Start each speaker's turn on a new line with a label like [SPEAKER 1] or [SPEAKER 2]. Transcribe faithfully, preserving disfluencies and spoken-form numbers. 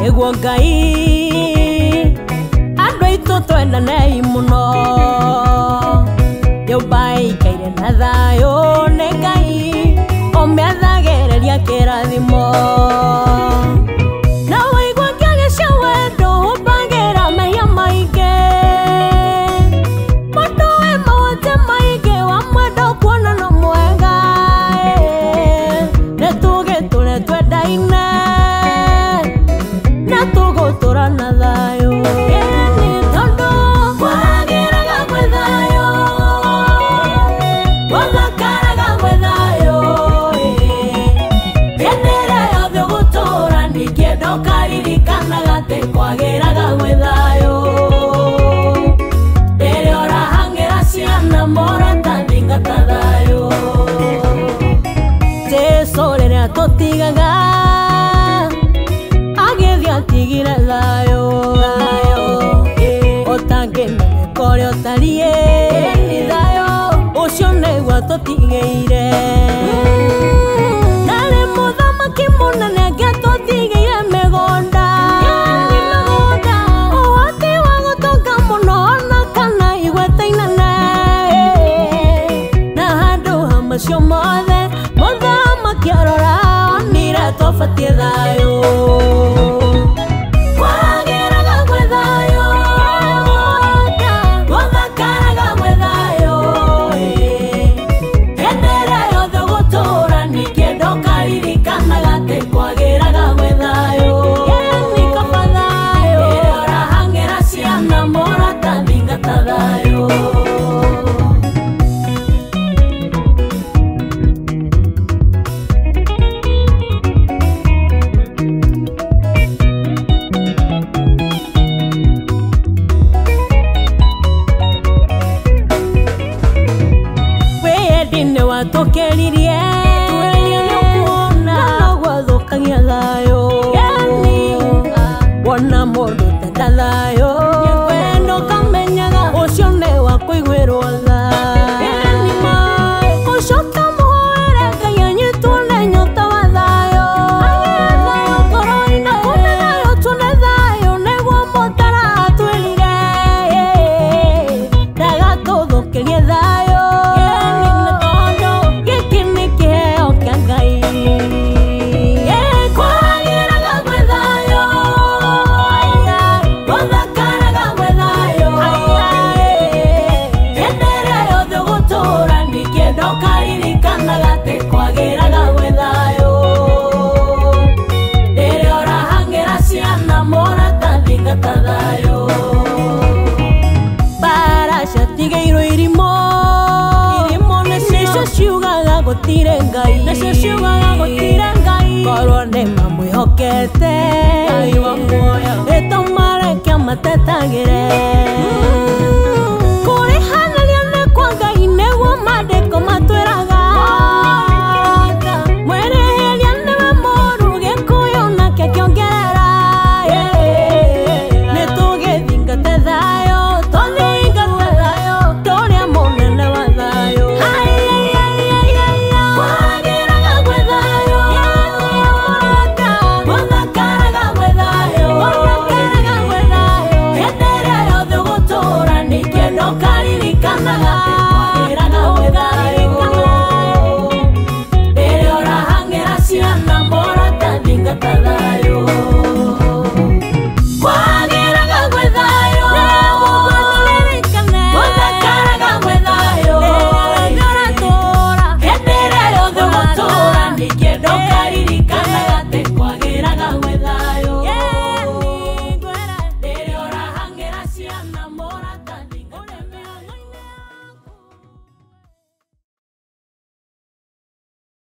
[SPEAKER 1] niguo Ngai andu aitu twendanei muno nyumba ikaire na thayo ni Ngai omeathagereria kirathimo na waigua kiagicia wendo umbagira mehia maingi mundu wi mawote maingi wa mwendo kuonana mwega netugiture twendaine natugutura na thayo ni tondu kwagiraga mwe thayo wathakaraga mwe thayo endera yothe gutura nikienda ukaririkanaga ati kwagiraga mwe thayo rĩrĩa ũrahangira ciana morata thingata thayo Jesu rĩrĩa tũtigaga tigire thayo otangĩmenyeka ũrĩa ũtariĩ thayo ũcio nĩguo tũtigĩire narĩ mũthamaki mũnene angĩatũtigĩire mĩgũnda ũhoti wa gũtonga mũno ona kana igweta inene na handũ ha macio mothe mũthamaki arora onire tũbatiĩ thayo tokeririe tukuona nagwathukagia thayo wona mundu tenda thayo